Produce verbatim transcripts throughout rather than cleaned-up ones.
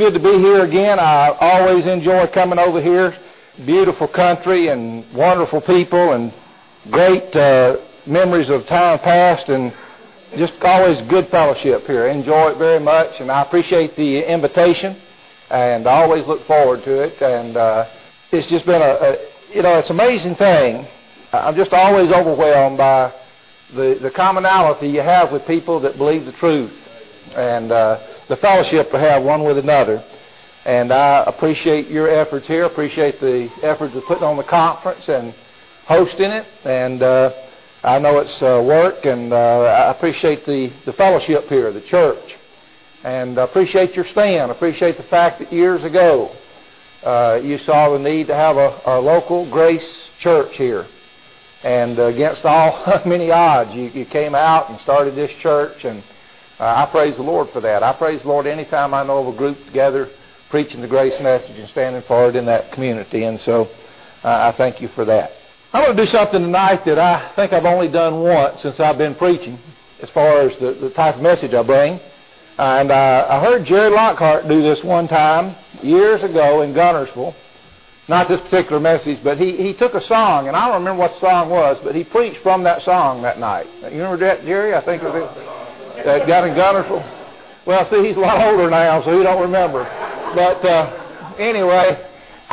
good to be here again. I always enjoy coming over here. Beautiful country and wonderful people and great uh, memories of time past, and just always good fellowship here. I enjoy it very much, and I appreciate the invitation, and I always look forward to it. And uh, it's just been a, a, you know, it's an amazing thing. I'm just always overwhelmed by the, the commonality you have with people that believe the truth, and uh, the fellowship we have one with another. And I appreciate your efforts here, appreciate the efforts of putting on the conference and hosting it. And uh, I know it's uh, work, and uh, I appreciate the, the fellowship here, the church. And I appreciate your stand. I appreciate the fact that years ago uh, you saw the need to have a, a local grace church here. And uh, against all many odds, you, you came out and started this church, and uh, I praise the Lord for that. I praise the Lord anytime I know of a group together preaching the grace message and standing for it in that community. And so uh, I thank you for that. I'm going to do something tonight that I think I've only done once since I've been preaching, as far as the, the type of message I bring. And uh, I heard Jerry Lockhart do this one time years ago in Gunnersville. Not this particular message, but he, he took a song, and I don't remember what the song was, but he preached from that song that night. You remember that, Jerry? I think it was it. That got in Gunnersville. Well, see, he's a lot older now, so he don't remember. But uh, anyway,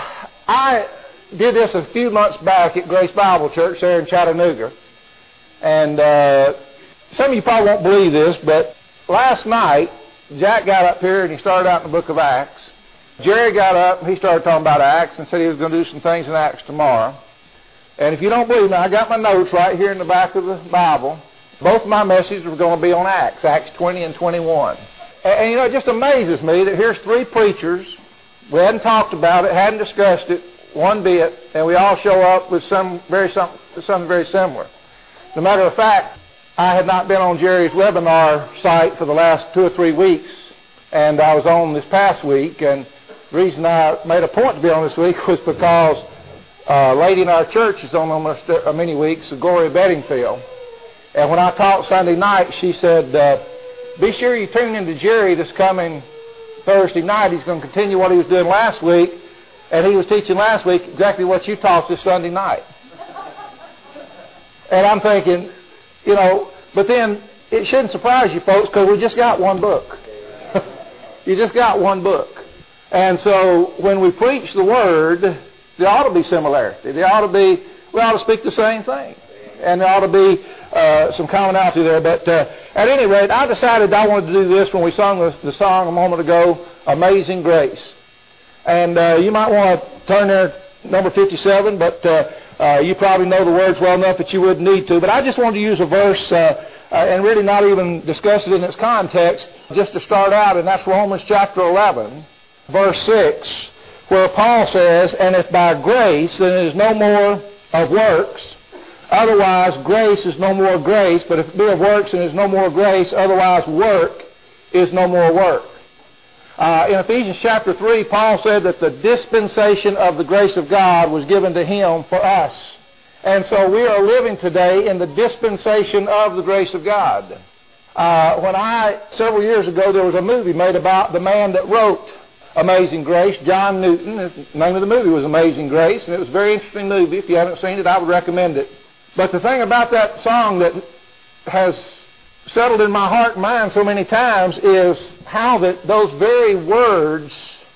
I did this a few months back at Grace Bible Church there in Chattanooga. And uh, some of you probably won't believe this, but last night, Jack got up here and he started out in the book of Acts. Jerry got up and he started talking about Acts and said he was going to do some things in Acts tomorrow. And if you don't believe me, I got my notes right here in the back of the Bible. Both of my messages were going to be on Acts, Acts twenty and twenty-one. And, and you know, it just amazes me that here's three preachers. We hadn't talked about it, hadn't discussed it one bit, and we all show up with some very some, something very similar. As a matter of fact, I had not been on Jerry's webinar site for the last two or three weeks, and I was on this past week. And the reason I made a point to be on this week was because a lady in our church is on almost many weeks, Gloria Bedingfield. And when I taught Sunday night, she said, uh, be sure you tune into Jerry this coming Thursday night. He's going to continue what he was doing last week. And he was teaching last week exactly what you taught this Sunday night. And I'm thinking, you know, but then it shouldn't surprise you folks, because we just got one book. You just got one book. And so when we preach the Word, there ought to be similarity. There ought to be, we ought to speak the same thing. And there ought to be uh, some commonality there. But uh, at any rate, I decided I wanted to do this when we sung the, the song a moment ago, Amazing Grace. And uh, you might want to turn there, number fifty-seven, but uh, uh, you probably know the words well enough that you wouldn't need to. But I just wanted to use a verse uh, uh, and really not even discuss it in its context, just to start out, and that's Romans chapter eleven, verse six, where Paul says, and if by grace, then it is no more of works. Otherwise, grace is no more grace, but if it be of works, then it is no more grace. Otherwise, work is no more work. Uh, in Ephesians chapter three, Paul said that the dispensation of the grace of God was given to him for us. And so we are living today in the dispensation of the grace of God. Uh, when I, several years ago, there was a movie made about the man that wrote Amazing Grace, John Newton. The name of the movie was Amazing Grace, and it was a very interesting movie. If you haven't seen it, I would recommend it. But the thing about that song that has settled in my heart and mind so many times is how that those very words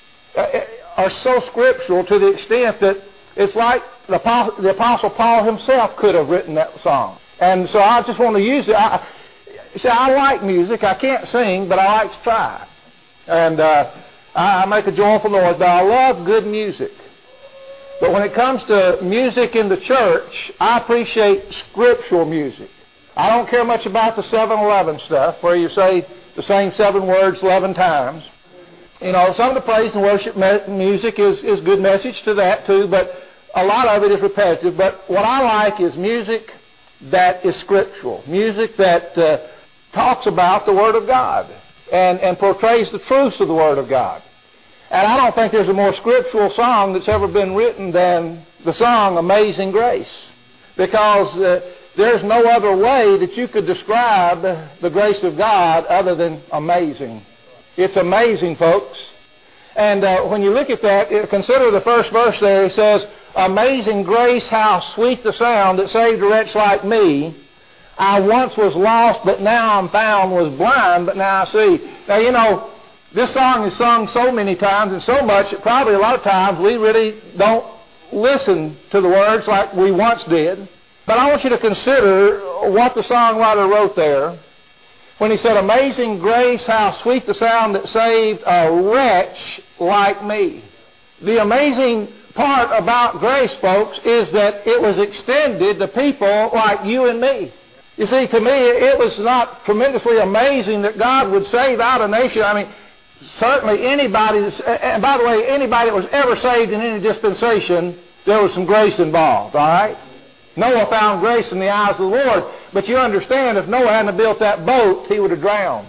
are so scriptural, to the extent that it's like the Apostle, the Apostle Paul himself could have written that song. And so I just want to use it. I, see, I like music. I can't sing, but I like to try. And uh, I make a joyful noise, but I love good music. But when it comes to music in the church, I appreciate scriptural music. I don't care much about the seven eleven stuff, where you say the same seven words eleven times. You know, some of the praise and worship music is, is good message to that too, but a lot of it is repetitive. But what I like is music that is scriptural, music that uh, talks about the Word of God and, and portrays the truths of the Word of God. And I don't think there's a more scriptural song that's ever been written than the song Amazing Grace, because uh, there's no other way that you could describe the grace of God other than amazing. It's amazing, folks. And uh, when you look at that, it, consider the first verse there. It says, amazing grace, how sweet the sound that saved a wretch like me. I once was lost, but now I'm found, was blind, but now I see. Now, you know, this song is sung so many times and so much that probably a lot of times we really don't listen to the words like we once did. But I want you to consider what the songwriter wrote there when he said, amazing grace, how sweet the sound that saved a wretch like me. The amazing part about grace, folks, is that it was extended to people like you and me. You see, to me, it was not tremendously amazing that God would save out a nation. I mean, certainly anybody, and by the way, anybody that was ever saved in any dispensation, there was some grace involved, all right? Noah found grace in the eyes of the Lord, but you understand, if Noah hadn't built that boat, he would have drowned.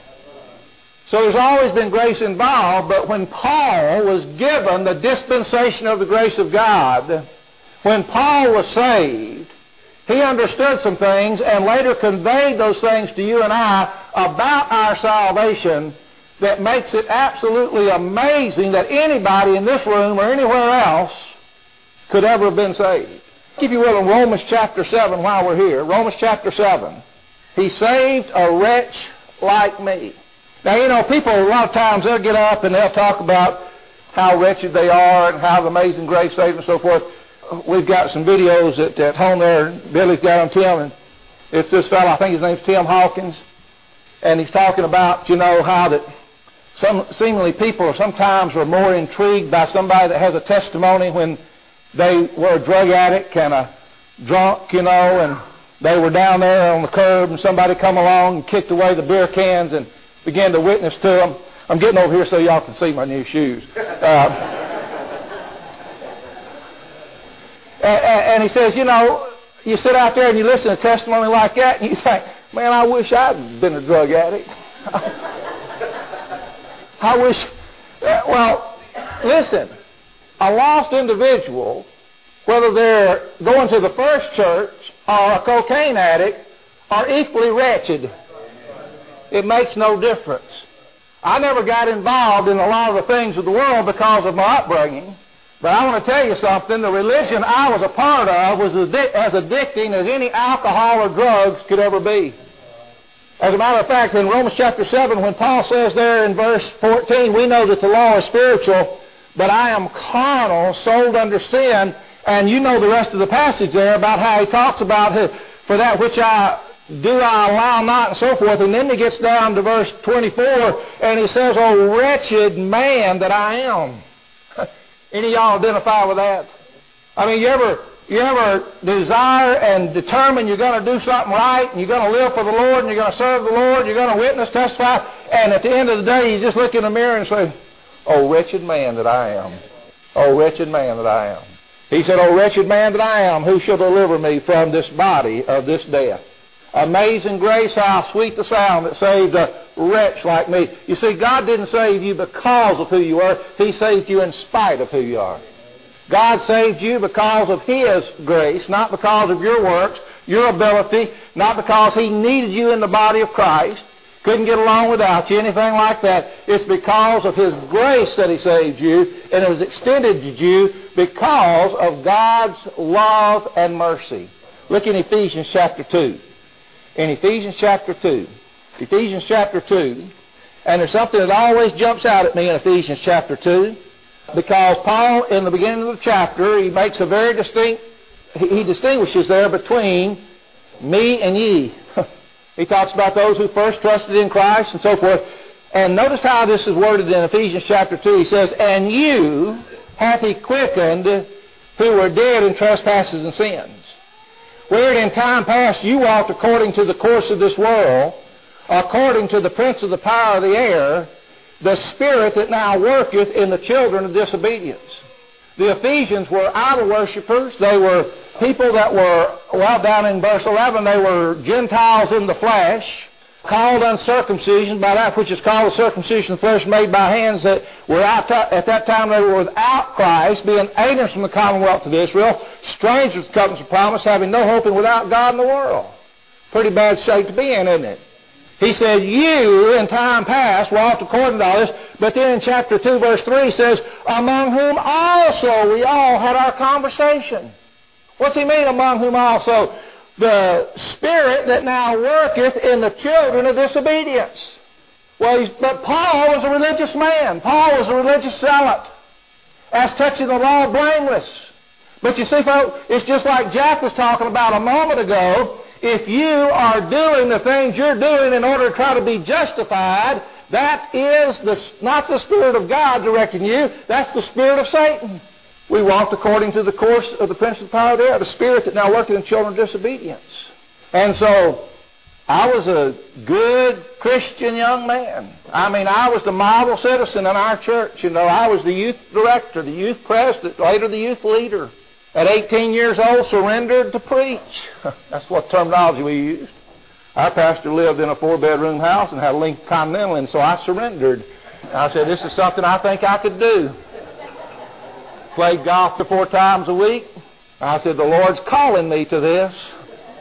So there's always been grace involved, but when Paul was given the dispensation of the grace of God, when Paul was saved, he understood some things and later conveyed those things to you and I about our salvation that makes it absolutely amazing that anybody in this room or anywhere else could ever have been saved. If you will, in Romans chapter seven, while we're here, Romans chapter seven, he saved a wretch like me. Now, you know, people a lot of times they'll get up and they'll talk about how wretched they are and how the amazing grace saved and so forth. We've got some videos at, at home there. Billy's got them, Tim, and it's this fellow, I think his name's Tim Hawkins, and he's talking about, you know, how that some seemingly people sometimes are more intrigued by somebody that has a testimony when they were a drug addict and a drunk, you know, and they were down there on the curb and somebody come along and kicked away the beer cans and began to witness to them. I'm getting over here so y'all can see my new shoes. Uh, and, and he says, you know, you sit out there and you listen to testimony like that and you think, man, I wish I'd been a drug addict. I wish, well, listen, a lost individual, whether they're going to the First Church or a cocaine addict, are equally wretched. It makes no difference. I never got involved in a lot of the things of the world because of my upbringing, but I want to tell you something. The religion I was a part of was as addicting as any alcohol or drugs could ever be. As a matter of fact, in Romans chapter seven, when Paul says there in verse fourteen, we know that the law is spiritual, but I am carnal, sold under sin. And you know the rest of the passage there about how he talks about his, for that which I do I allow not, and so forth. And then he gets down to verse twenty-four, and he says, oh, wretched man that I am. Any of y'all identify with that? I mean, you ever... You ever desire and determine you're going to do something right, and you're going to live for the Lord, and you're going to serve the Lord, you're going to witness, testify, and at the end of the day you just look in the mirror and say, oh, wretched man that I am. Oh, wretched man that I am. He said, oh, wretched man that I am, who shall deliver me from this body of this death? Amazing grace, how sweet the sound that saved a wretch like me. You see, God didn't save you because of who you are. He saved you in spite of who you are. God saved you because of His grace, not because of your works, your ability, not because He needed you in the body of Christ, couldn't get along without you, anything like that. It's because of His grace that He saved you, and it was extended to you because of God's love and mercy. Look in Ephesians chapter two. In Ephesians chapter two. Ephesians chapter two. And there's something that always jumps out at me in Ephesians chapter two. Because Paul, in the beginning of the chapter, he makes a very distinct, he distinguishes there between me and ye. He talks about those who first trusted in Christ and so forth. And notice how this is worded in Ephesians chapter two. He says, and you hath He quickened who were dead in trespasses and sins, wherein in time past you walked according to the course of this world, according to the prince of the power of the air, the spirit that now worketh in the children of disobedience. The Ephesians were idol worshippers. They were people that were, well, down in verse eleven, they were Gentiles in the flesh, called uncircumcision by that which is called the circumcision of the flesh made by hands, that were out at that time they were without Christ, being aliens from the commonwealth of Israel, strangers to the covenants of promise, having no hope and without God in the world. Pretty bad shape to be in, isn't it? He said, you in time past walked according to all this, but then in chapter two, verse three says, among whom also we all had our conversation. What's he mean, among whom also? The Spirit that now worketh in the children of disobedience. Well, he's, but Paul was a religious man. Paul was a religious zealot. As touching the law, blameless. But you see, folks, it's just like Jack was talking about a moment ago. If you are doing the things you're doing in order to try to be justified, that is the, not the Spirit of God directing you. That's the spirit of Satan. We walked according to the course of the prince of the power of the air, the spirit that now worketh in children of disobedience. And so, I was a good Christian young man. I mean, I was the model citizen in our church. You know, I was the youth director, the youth president, later the youth leader. At eighteen years old, surrendered to preach. That's what terminology we used. Our pastor lived in a four-bedroom house and had a Lincoln Continental, and so I surrendered. I said, this is something I think I could do. Played golf three, four times a week. I said, the Lord's calling me to this.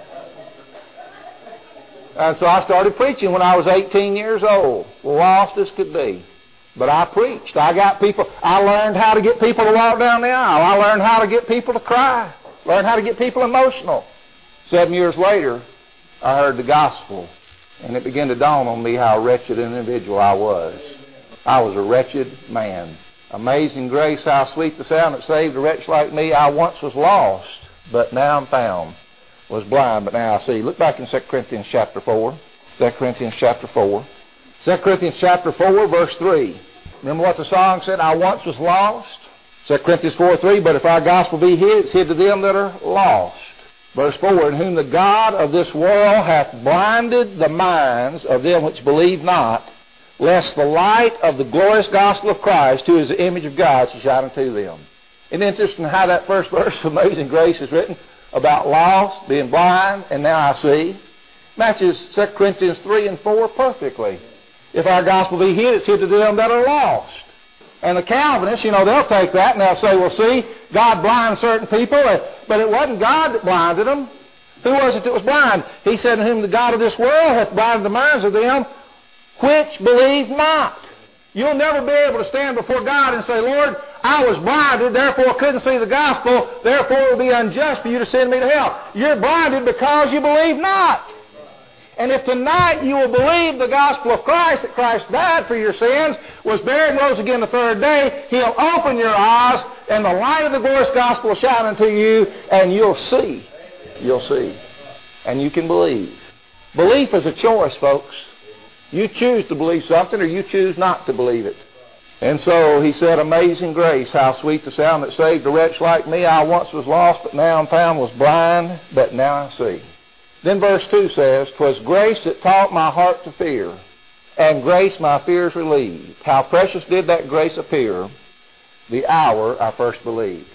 And so I started preaching when I was eighteen years old, lost as could be. But I preached. I got people. I learned how to get people to walk down the aisle. I learned how to get people to cry. Learned how to get people emotional. Seven years later, I heard the gospel, and it began to dawn on me how wretched an individual I was. I was a wretched man. Amazing grace, how sweet the sound that saved a wretch like me. I once was lost, but now I'm found. Was blind, but now I see. Look back in Second Corinthians chapter four. Second Corinthians chapter four. Second Corinthians chapter four, verse three. Remember what the song said? I once was lost. Second Corinthians four, three. But if our gospel be hid, it's hid to them that are lost. Verse four. In whom the God of this world hath blinded the minds of them which believe not, lest the light of the glorious gospel of Christ, who is the image of God, should shine unto them. Isn't it interesting how that first verse of Amazing Grace is written? About lost, being blind, and now I see. Matches Second Corinthians three and four perfectly. If our gospel be hid, it's hid to them that are lost. And the Calvinists, you know, they'll take that and they'll say, well, see, God blinds certain people, but it wasn't God that blinded them. Who was it that was blind? He said, in whom the God of this world hath blinded the minds of them which believe not. You'll never be able to stand before God and say, Lord, I was blinded, therefore couldn't see the gospel, therefore it would be unjust for you to send me to hell. You're blinded because you believe not. And if tonight you will believe the gospel of Christ, that Christ died for your sins, was buried and rose again the third day, He'll open your eyes, and the light of the glorious gospel will shine unto you, and you'll see. You'll see. And you can believe. Belief is a choice, folks. You choose to believe something, or you choose not to believe it. And so he said, amazing grace, how sweet the sound that saved a wretch like me. I once was lost, but now I'm found, was blind, but now I see. Then verse two says, 'Twas grace that taught my heart to fear, and grace my fears relieved. How precious did that grace appear the hour I first believed.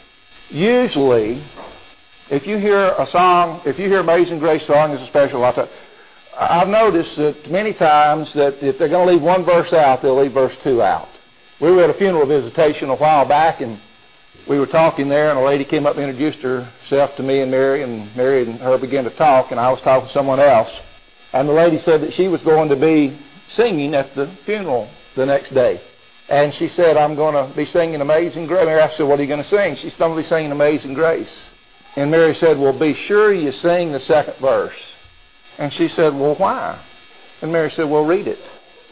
Usually, if you hear a song, if you hear Amazing Grace song, it's a special lot of, I've noticed that many times that if they're going to leave one verse out, they'll leave verse two out. We were at a funeral visitation a while back, and we were talking there, and a lady came up and introduced herself to me and Mary, and Mary and her began to talk, and I was talking to someone else. And the lady said that she was going to be singing at the funeral the next day. And she said, I'm going to be singing Amazing Grace. Mary asked her, what are you going to sing? She said, I'm going to be singing Amazing Grace. And Mary said, well, be sure you sing the second verse. And she said, well, why? And Mary said, well, read it.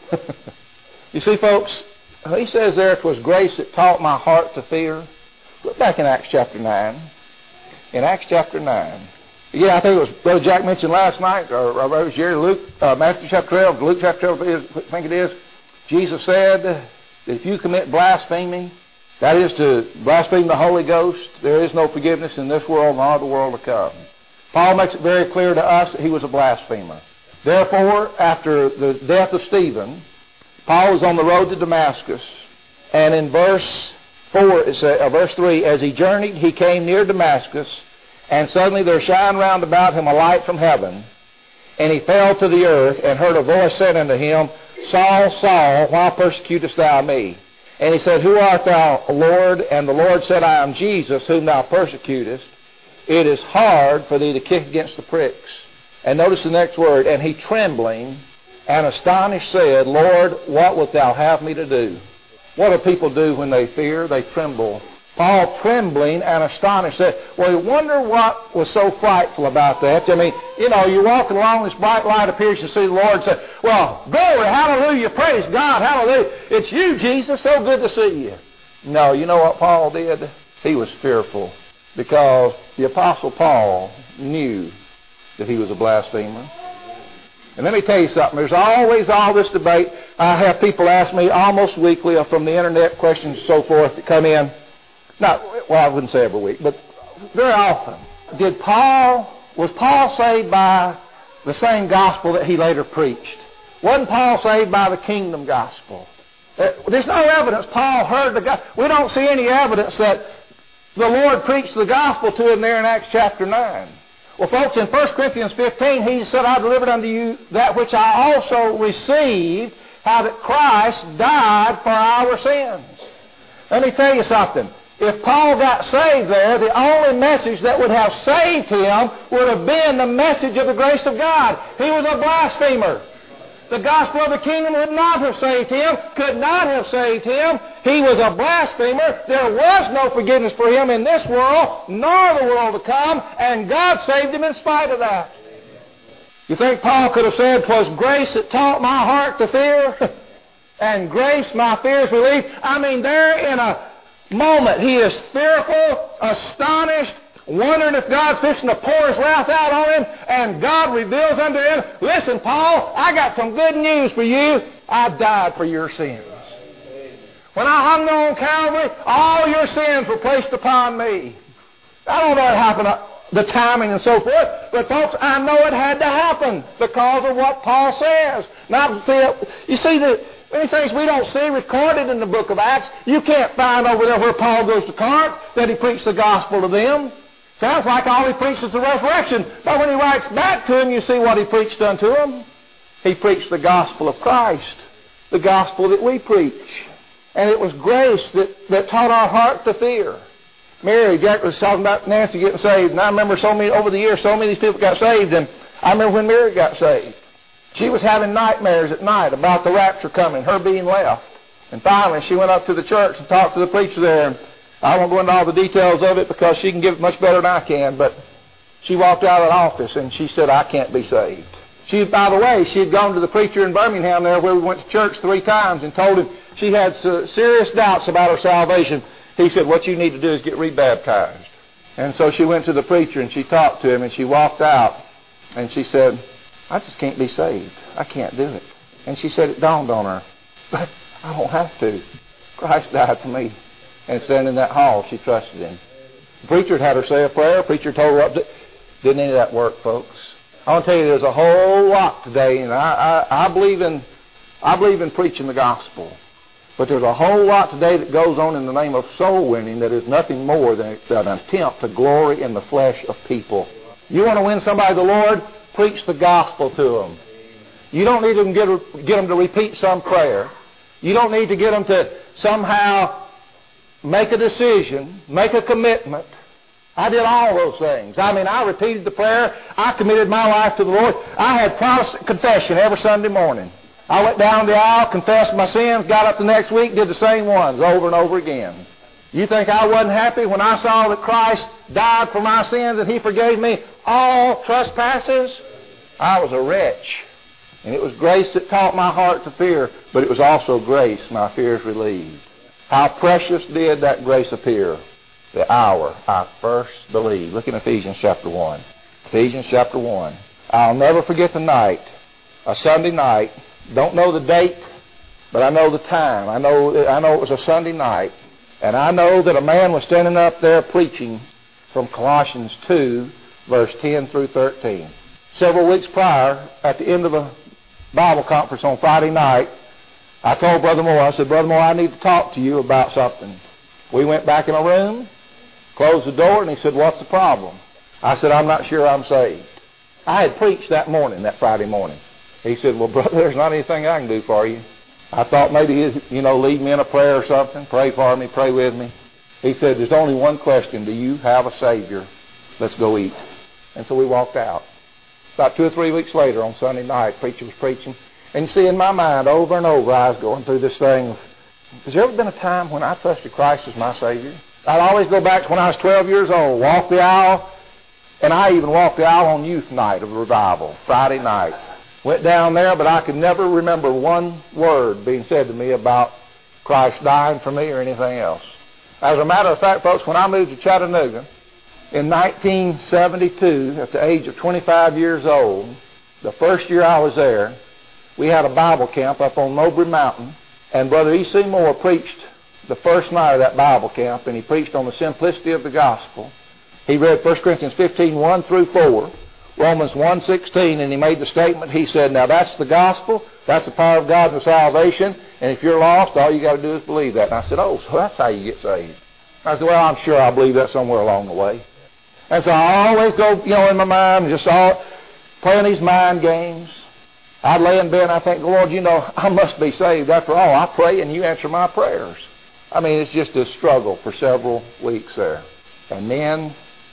You see, folks, he says there, it was grace that taught my heart to fear. Look back in Acts chapter nine. In Acts chapter nine. Yeah, I think it was Brother Jack mentioned last night, or, or it was Jerry, Luke, uh, Matthew chapter twelve, Luke chapter twelve, I think it is. Jesus said that if you commit blasphemy, that is to blaspheme the Holy Ghost, there is no forgiveness in this world nor the world to come. Paul makes it very clear to us that he was a blasphemer. Therefore, after the death of Stephen, Paul was on the road to Damascus, and in verse four, it says, uh, verse three, as he journeyed, he came near Damascus, and suddenly there shined round about him a light from heaven, and he fell to the earth, and heard a voice said unto him, Saul, Saul, why persecutest thou me? And he said, Who art thou, Lord? And the Lord said, I am Jesus, whom thou persecutest. It is hard for thee to kick against the pricks. And notice the next word, and he trembling and astonished said, Lord, what wilt thou have me to do? What do people do when they fear? They tremble. Paul, trembling and astonished, said, well, you wonder what was so frightful about that. I mean, you know, you're walking along, this bright light appears, you see the Lord, say, well, glory, hallelujah, praise God, hallelujah. It's you, Jesus, so good to see you. No, you know what Paul did? He was fearful, because the Apostle Paul knew that he was a blasphemer. And let me tell you something. There's always all this debate. I have people ask me almost weekly from the internet, questions and so forth that come in. Not, well, I wouldn't say every week, but very often. Did Paul, was Paul saved by the same gospel that he later preached? Wasn't Paul saved by the kingdom gospel? Uh, there's no evidence Paul heard the gospel. We don't see any evidence that the Lord preached the gospel to him there in Acts chapter nine. Well, folks, in First Corinthians fifteen, he said, I delivered unto you that which I also received, how that Christ died for our sins. Let me tell you something. If Paul got saved there, the only message that would have saved him would have been the message of the grace of God. He was a blasphemer. The gospel of the kingdom would not have saved him, could not have saved him. He was a blasphemer. There was no forgiveness for him in this world, nor the world to come, and God saved him in spite of that. You think Paul could have said, 'twas grace that taught my heart to fear, and grace my fears relieved? I mean, there in a moment he is fearful, astonished, wondering if God's fixing to pour His wrath out on him, and God reveals unto him, listen, Paul, I got some good news for you. I died for your sins. When I hung on Calvary, all your sins were placed upon me. I don't know what happened, the timing and so forth, but folks, I know it had to happen because of what Paul says. Now, see, you see the many things we don't see recorded in the book of Acts. You can't find over there where Paul goes to Corinth that he preached the gospel to them. Sounds like all he preached is the resurrection. But when he writes back to them, you see what he preached unto them. He preached the gospel of Christ, the gospel that we preach. And it was grace that, that taught our heart to fear. Mary, Jack was talking about Nancy getting saved, and I remember so many, over the years, so many of these people got saved, and I remember when Mary got saved. She was having nightmares at night about the rapture coming, her being left. And finally, she went up to the church and talked to the preacher there, and I won't go into all the details of it because she can give it much better than I can, but she walked out of the office and she said, I can't be saved. She, by the way, she had gone to the preacher in Birmingham there where we went to church three times and told him she had serious doubts about her salvation. He said, what you need to do is get rebaptized. And so she went to the preacher and she talked to him and she walked out and she said, I just can't be saved. I can't do it. And she said it dawned on her, but I don't have to. Christ died for me. And standing in that hall, she trusted Him. The preacher had her say a prayer. The preacher told her up to... Didn't any of that work, folks? I want to tell you, there's a whole lot today, and I, I, I believe in I believe in preaching the gospel. But there's a whole lot today that goes on in the name of soul winning that is nothing more than an attempt to glory in the flesh of people. You want to win somebody to the Lord? Preach the gospel to them. You don't need to get, get them to repeat some prayer. You don't need to get them to somehow make a decision, make a commitment. I did all those things. I mean, I repeated the prayer. I committed my life to the Lord. I had Protestant confession every Sunday morning. I went down the aisle, confessed my sins, got up the next week, did the same ones over and over again. You think I wasn't happy when I saw that Christ died for my sins and He forgave me all trespasses? I was a wretch. And it was grace that taught my heart to fear, but it was also grace my fears relieved. How precious did that grace appear the hour I first believed. Look in Ephesians chapter one. Ephesians chapter one. I'll never forget the night, a Sunday night. Don't know the date, but I know the time. I know, I know it was a Sunday night. And I know that a man was standing up there preaching from Colossians two, verse ten through thirteen. Several weeks prior, at the end of a Bible conference on Friday night, I told Brother Moore, I said, Brother Moore, I need to talk to you about something. We went back in a room, closed the door, and he said, what's the problem? I said, I'm not sure I'm saved. I had preached that morning, that Friday morning. He said, well, brother, there's not anything I can do for you. I thought maybe he'd, you know, lead me in a prayer or something, pray for me, pray with me. He said, there's only one question. Do you have a Savior? Let's go eat. And so we walked out. About two or three weeks later on Sunday night, preacher was preaching, And you see, in my mind, over and over, I was going through this thing. Has there ever been a time when I trusted Christ as my Savior? I'd always go back to when I was twelve years old, walk the aisle, and I even walked the aisle on youth night of the revival, Friday night. Went down there, but I could never remember one word being said to me about Christ dying for me or anything else. As a matter of fact, folks, when I moved to Chattanooga in nineteen seventy-two, at the age of twenty-five years old, the first year I was there, we had a Bible camp up on Mowbray Mountain, and Brother E C Moore preached the first night of that Bible camp, and he preached on the simplicity of the gospel. He read First Corinthians fifteen, one through four, Romans one sixteen, and he made the statement, he said, now that's the gospel, that's the power of God for salvation, and if you're lost, all you got to do is believe that. And I said, oh, so that's how you get saved. I said, well, I'm sure I believe that somewhere along the way. And so I always go, you know, in my mind, just all playing these mind games. I'd lay in bed and I think, Lord, you know, I must be saved. After all, I pray and you answer my prayers. I mean, it's just a struggle for several weeks there. And then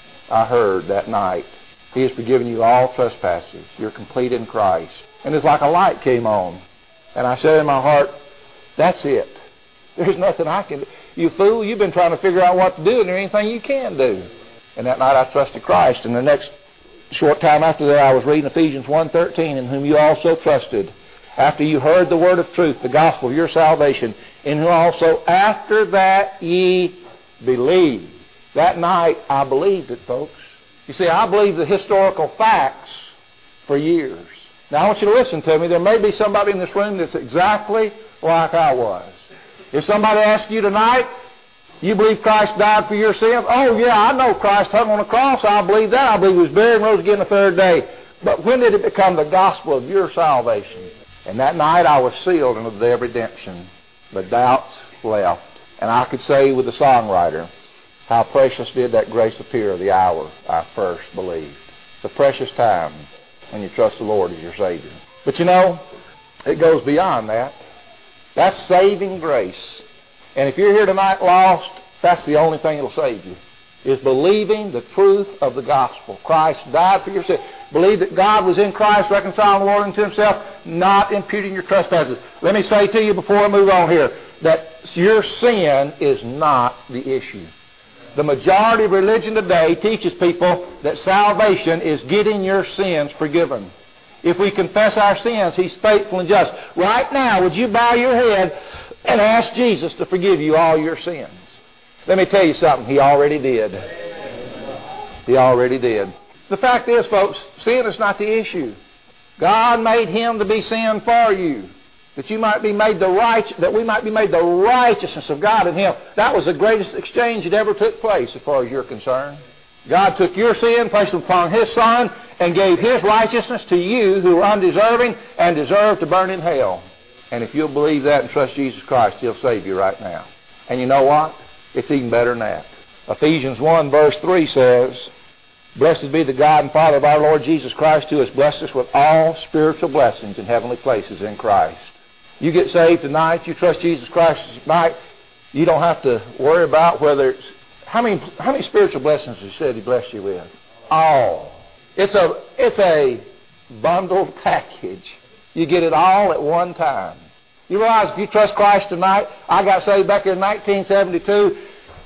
I heard that night, He has forgiven you all trespasses. You're complete in Christ. And it's like a light came on. And I said in my heart, that's it. There's nothing I can do. You fool, you've been trying to figure out what to do, and there ain't anything you can do. And that night I trusted Christ. And the next short time after that, I was reading Ephesians one thirteen, in whom you also trusted, after you heard the word of truth, the gospel of your salvation, in whom also after that ye believed. That night I believed it, folks. You see, I believed the historical facts for years. Now I want you to listen to me. There may be somebody in this room that's exactly like I was. If somebody asks you tonight, you believe Christ died for your sins? Oh, yeah, I know Christ hung on the cross. I believe that. I believe He was buried and rose again the third day. But when did it become the gospel of your salvation? And that night I was sealed into the day of redemption. The doubts left. And I could say with the songwriter, how precious did that grace appear the hour I first believed. The precious time when you trust the Lord as your Savior. But you know, it goes beyond that. That's saving grace. And if you're here tonight lost, that's the only thing that'll save you, is believing the truth of the gospel. Christ died for your sins. Believe that God was in Christ, reconciling the world unto Himself, not imputing your trespasses. Let me say to you before I move on here, that your sin is not the issue. The majority of religion today teaches people that salvation is getting your sins forgiven. If we confess our sins, He's faithful and just. Right now, would you bow your head and ask Jesus to forgive you all your sins? Let me tell you something. He already did. He already did. The fact is, folks, sin is not the issue. God made Him to be sin for you, that you might be made the right, that we might be made the righteousness of God in Him. That was the greatest exchange that ever took place, as far as you're concerned. God took your sin, placed it upon His Son, and gave His righteousness to you who are undeserving and deserve to burn in hell. And if you'll believe that and trust Jesus Christ, He'll save you right now. And you know what? It's even better than that. Ephesians one verse three says, blessed be the God and Father of our Lord Jesus Christ, who has blessed us with all spiritual blessings in heavenly places in Christ. You get saved tonight, you trust Jesus Christ tonight, you don't have to worry about whether it's... How many, how many spiritual blessings has He said He blessed you with? All. It's a, it's a bundled package. You get it all at one time. You realize if you trust Christ tonight, I got saved back in nineteen seventy-two,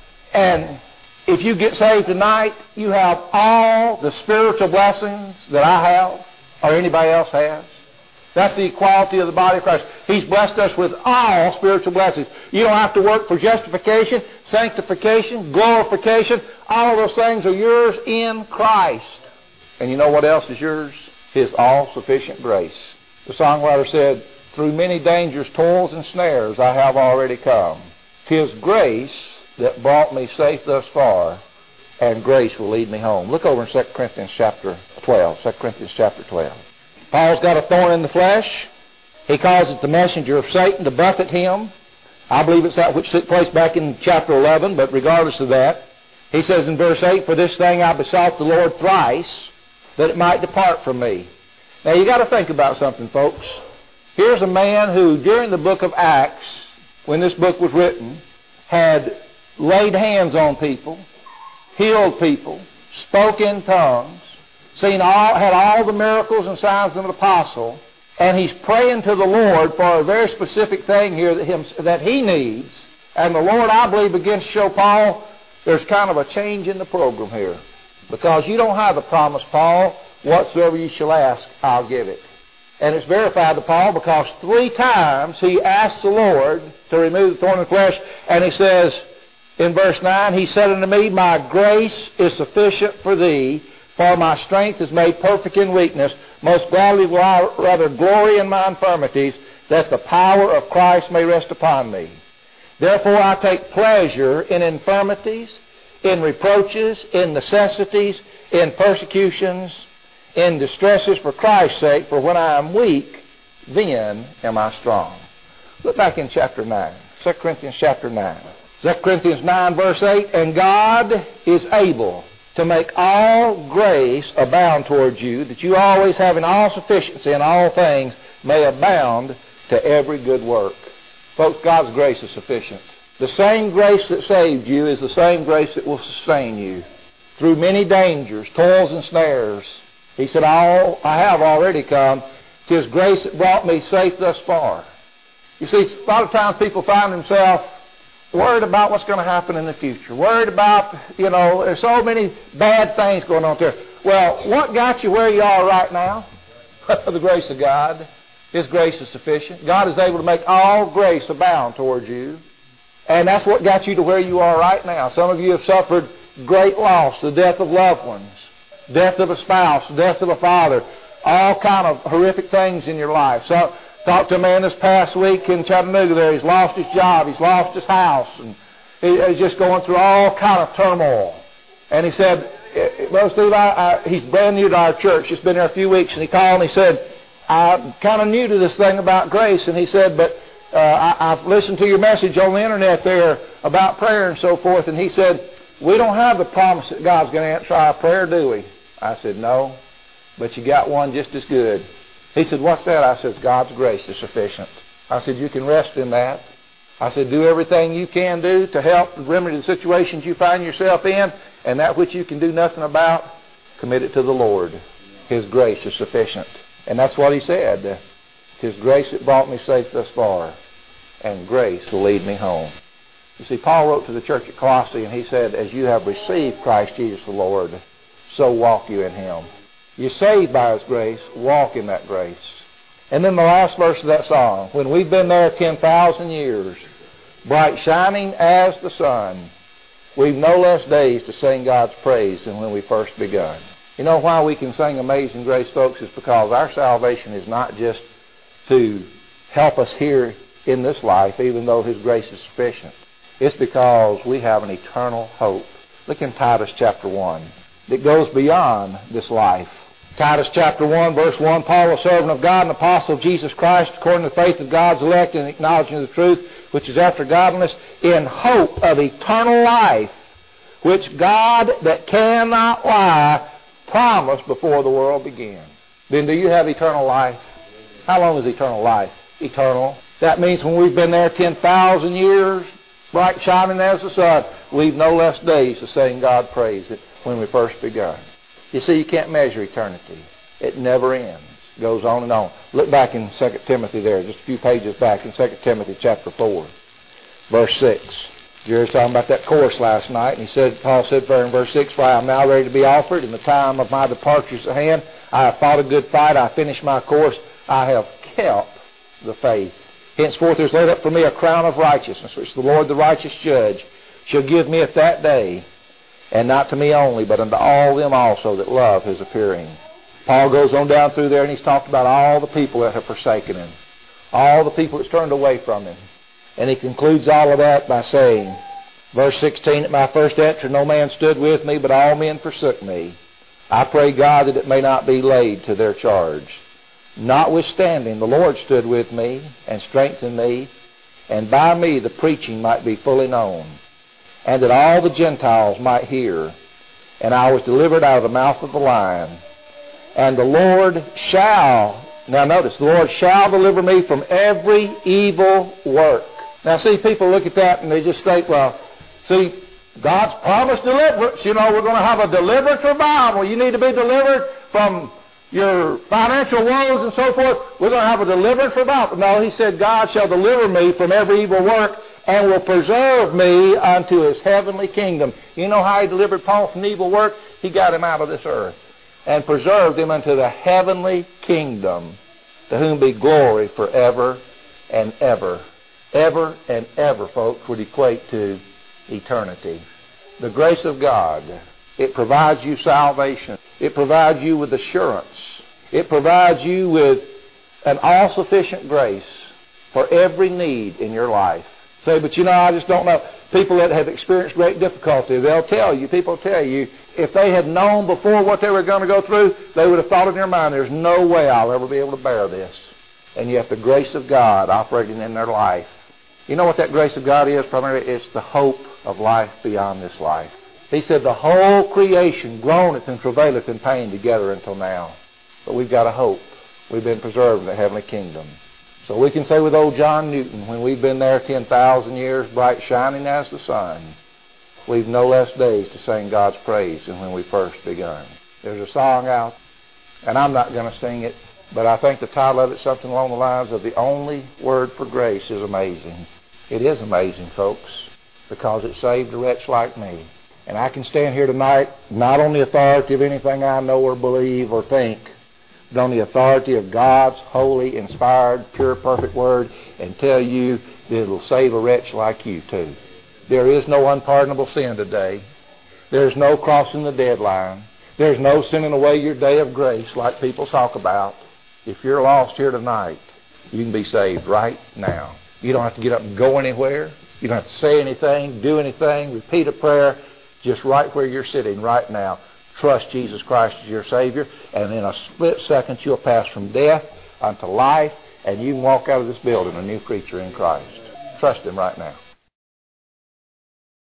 and if you get saved tonight, you have all the spiritual blessings that I have or anybody else has. That's the equality of the body of Christ. He's blessed us with all spiritual blessings. You don't have to work for justification, sanctification, glorification. All of those things are yours in Christ. And you know what else is yours? His all-sufficient grace. The songwriter said, through many dangers, toils, and snares I have already come. 'Tis grace that brought me safe thus far, and grace will lead me home. Look over in Second Corinthians chapter twelve. Second Corinthians chapter twelve. Paul's got a thorn in the flesh. He calls it the messenger of Satan to buffet him. I believe it's that which took place back in chapter eleven, but regardless of that, he says in verse eight, for this thing I besought the Lord thrice, that it might depart from me. Now you got to think about something, folks. Here's a man who, during the book of Acts, when this book was written, had laid hands on people, healed people, spoke in tongues, seen all, had all the miracles and signs of an apostle, And he's praying to the Lord for a very specific thing here that, him, that he needs. And the Lord, I believe, begins to show Paul there's kind of a change in the program here. Because you don't have the promise, Paul, whatsoever you shall ask, I'll give it. And it's verified to Paul because three times he asked the Lord to remove the thorn in the flesh. And he says in verse nine, he said unto me, my grace is sufficient for thee, for my strength is made perfect in weakness. Most gladly will I rather glory in my infirmities, that the power of Christ may rest upon me. Therefore I take pleasure in infirmities, in reproaches, in necessities, in persecutions, in distresses for Christ's sake, for when I am weak, then am I strong. Look back in chapter nine, Second Corinthians chapter nine. Second Corinthians nine verse eight, and God is able to make all grace abound towards you, that you always having all sufficiency in all things may abound to every good work. Folks, God's grace is sufficient. The same grace that saved you is the same grace that will sustain you through many dangers, toils, and snares. He said, I have already come. 'Tis grace that brought me safe thus far. You see, a lot of times people find themselves worried about what's going to happen in the future. Worried about, you know, there's so many bad things going on there. Well, what got you where you are right now? The grace of God. His grace is sufficient. God is able to make all grace abound towards you. And that's what got you to where you are right now. Some of you have suffered great loss, the death of loved ones, death of a spouse, death of a father, all kind of horrific things in your life. So, talked to a man this past week in Chattanooga there. He's lost his job. He's lost his house. And he's just going through all kind of turmoil. And he said, Brother Steve, I, I, he's brand new to our church. Just been there a few weeks. And he called and he said, I'm kind of new to this thing about grace. And he said, but uh, I, I've listened to your message on the internet there about prayer and so forth. And he said, we don't have the promise that God's going to answer our prayer, do we? I said, no, but you got one just as good. He said, what's that? I said, God's grace is sufficient. I said, you can rest in that. I said, do everything you can do to help remedy the situations you find yourself in, and that which you can do nothing about, commit it to the Lord. His grace is sufficient. And that's what he said. His grace that brought me safe thus far, and grace will lead me home. You see, Paul wrote to the church at Colossae, and he said, as you have received Christ Jesus the Lord, so walk you in him. You're saved by his grace, walk in that grace. And then the last verse of that song, when we've been there ten thousand years, bright shining as the sun, we've no less days to sing God's praise than when we first begun. You know why we can sing Amazing Grace, folks? Is because our salvation is not just to help us here in this life, even though his grace is sufficient. It's because we have an eternal hope. Look in Titus chapter one. It goes beyond this life. Titus chapter one, verse one, Paul, a servant of God and apostle of Jesus Christ, according to the faith of God's elect and acknowledging of the truth, which is after godliness, in hope of eternal life, which God that cannot lie promised before the world began. Then do you have eternal life? How long is eternal life? Eternal. That means when we've been there ten thousand years, bright shining as the sun, we've no less days to sing God praise it when we first begun. You see, you can't measure eternity. It never ends. It goes on and on. Look back in Second Timothy there, just a few pages back in Second Timothy chapter four, verse six. Jerry was talking about that course last night, and he said, Paul said there in verse six, for I am now ready to be offered, and the time of my departure is at hand. I have fought a good fight. I have finished my course. I have kept the faith. Henceforth there is laid up for me a crown of righteousness, which the Lord, the righteous judge, shall give me at that day, and not to me only, but unto all them also that love his appearing. Paul goes on down through there, and he's talked about all the people that have forsaken him, all the people that's turned away from him. And he concludes all of that by saying, verse sixteen, at my first entry no man stood with me, but all men forsook me. I pray God that it may not be laid to their charge. Notwithstanding, the Lord stood with me and strengthened me, and by me the preaching might be fully known, and that all the Gentiles might hear. And I was delivered out of the mouth of the lion. And the Lord shall, now notice, the Lord shall deliver me from every evil work. Now see, people look at that and they just think, well, see, God's promised deliverance. You know, we're going to have a deliverance revival. You need to be delivered from your financial woes and so forth, we're going to have a deliverance from that. No, he said, God shall deliver me from every evil work and will preserve me unto his heavenly kingdom. You know how he delivered Paul from evil work? He got him out of this earth and preserved him unto the heavenly kingdom, to whom be glory forever and ever. Ever and ever, folks, would equate to eternity. The grace of God, it provides you salvation. It provides you with assurance. It provides you with an all-sufficient grace for every need in your life. Say, but you know, I just don't know. People that have experienced great difficulty, they'll tell you, people tell you, if they had known before what they were going to go through, they would have thought in their mind, there's no way I'll ever be able to bear this. And yet the grace of God operating in their life. You know what that grace of God is? Primarily, it's the hope of life beyond this life. He said, the whole creation groaneth and travaileth in pain together until now. But we've got a hope. We've been preserved in the heavenly kingdom. So we can say with old John Newton, when we've been there ten thousand years, bright shining as the sun, we've no less days to sing God's praise than when we first begun. There's a song out, and I'm not going to sing it, but I think the title of it is something along the lines of, the only word for grace is amazing. It is amazing, folks, because it saved a wretch like me. And I can stand here tonight, not on the authority of anything I know or believe or think, but on the authority of God's holy, inspired, pure, perfect word, and tell you that it'll save a wretch like you too. There is no unpardonable sin today. There's no crossing the deadline. There's no sending away your day of grace like people talk about. If you're lost here tonight, you can be saved right now. You don't have to get up and go anywhere. You don't have to say anything, do anything, repeat a prayer. Just right where you're sitting right now, trust Jesus Christ as your Savior, and in a split second you'll pass from death unto life, and you can walk out of this building a new creature in Christ. Trust Him right now.